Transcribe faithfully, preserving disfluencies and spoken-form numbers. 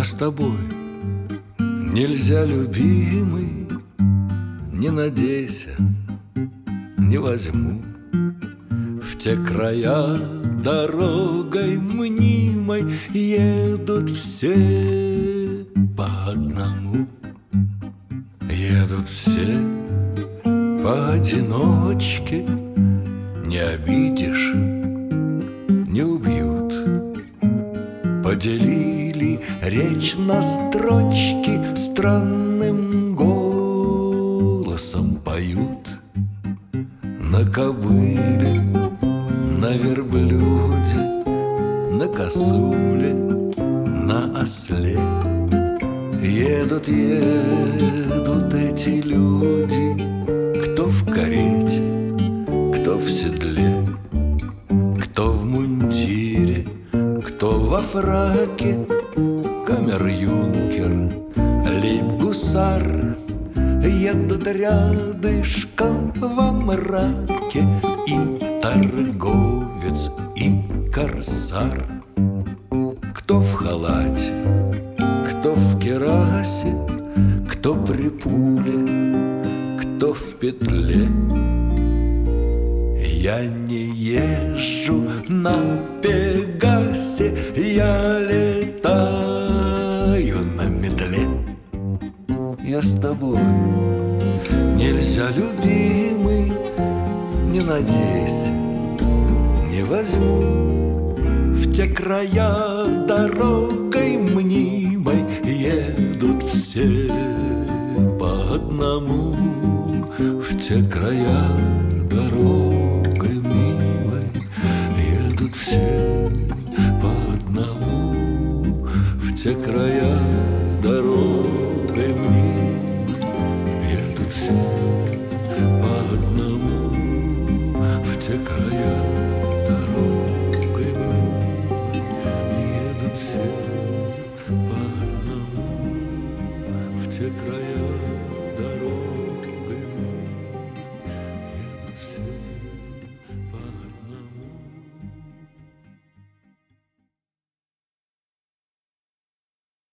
Я с тобой. Нельзя, любимый, не надейся, не возьму в те края дорогой мнимой едут все по одному. Едут все поодиночке, не обидишь, не убьют. Поделили речь на строчки, странным голосом поют. На кобыле, на верблюде, на косуле, на осле едут, едут эти люди, кто в карете, кто в седле, кто в мундире, кто во фраке, камер-юнкер, лейб-гусар. Едут рядышком во мраке и торговец, и корсар. Кто в халате, кто в керасе, кто при пуле, кто в петле. Я не езжу на Пегасе, я летаю на метле. Я с тобой. Нельзя, любимый, не надейся, не возьму в те края дорогой мнимой едут все по одному. В те края дорогой мнимой едут все по одному. В те края дорогой мнимой едут все по одному. В те края дорогой мнимой едут все по одному. В те края